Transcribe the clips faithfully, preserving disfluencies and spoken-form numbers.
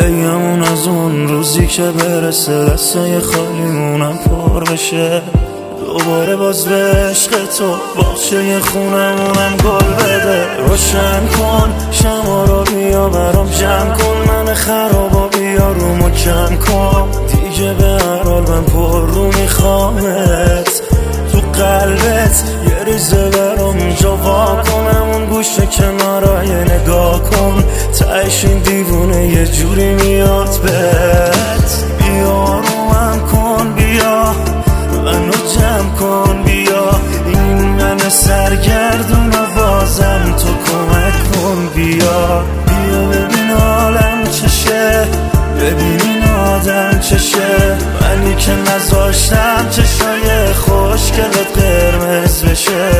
بگمون از اون روزی که برسه دستای خالیمونم پر بشه، دوباره باز به عشق تو باغچه خونمونم گل بده. روشن کن شما رو بیا برام جمع کن، من خرابا بیا رومو کم کن، دیگه به هر حال من پر رو میخوامت تو قلبت، یه ریزه برام جا وا کنم اون گوشه کنارای نگاه کن، تهش این دیوونه یه جوری میاد بهت. بیا رومم کن بیا منو جمع کن بیا، این من سرگردون و بازم تو کمک کن بیا. بیا ببین حالم چشه، ببین این آدم چشه، منی که نذاشتم چشای خوشگلت قرمز بشه.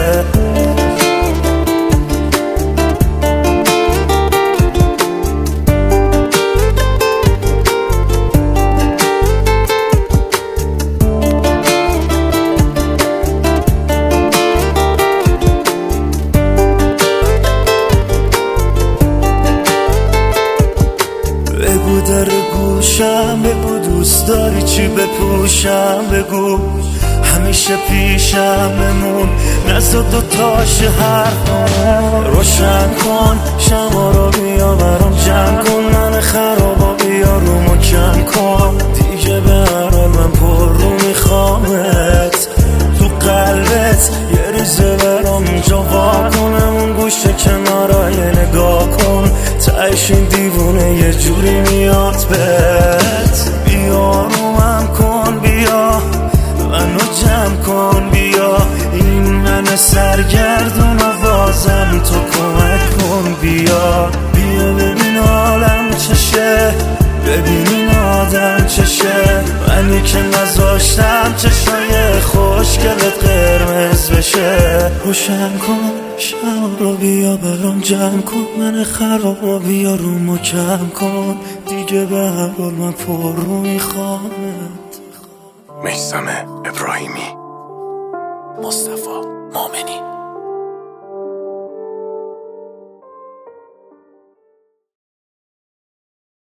بگو در گوشم، بگو دوست داری چی بپوشم، بگو همیشه پیشم بمون، نزد دوتاش حرفم. روشن کن شما رو بیا برام جمع کن، من خرابا بیا رومو کم کن، دیگه به هر حال من پر رو میخوامت تو قلبت، یه ریزه برام جا وا کنم اون گوشه کنارای نگاه کن، تهش این دیوونه یه جوری میاد بهت. بیا رومم کن بیا منو جمع کن بیا، این من سرگردون و بازم تو کمک کن بیا. بیا ببین حالم چشه، ببین این آدم چشه، منی که نذاشتم چشای خوشگلت قرمز بشه. روشن کن شما رو بیا برام جمع کن، من خرابا بیا رومو کم کن، دیگه به هر حال من پر رو میخوامت. میثم ابراهیمی، مصطفی مؤمنی.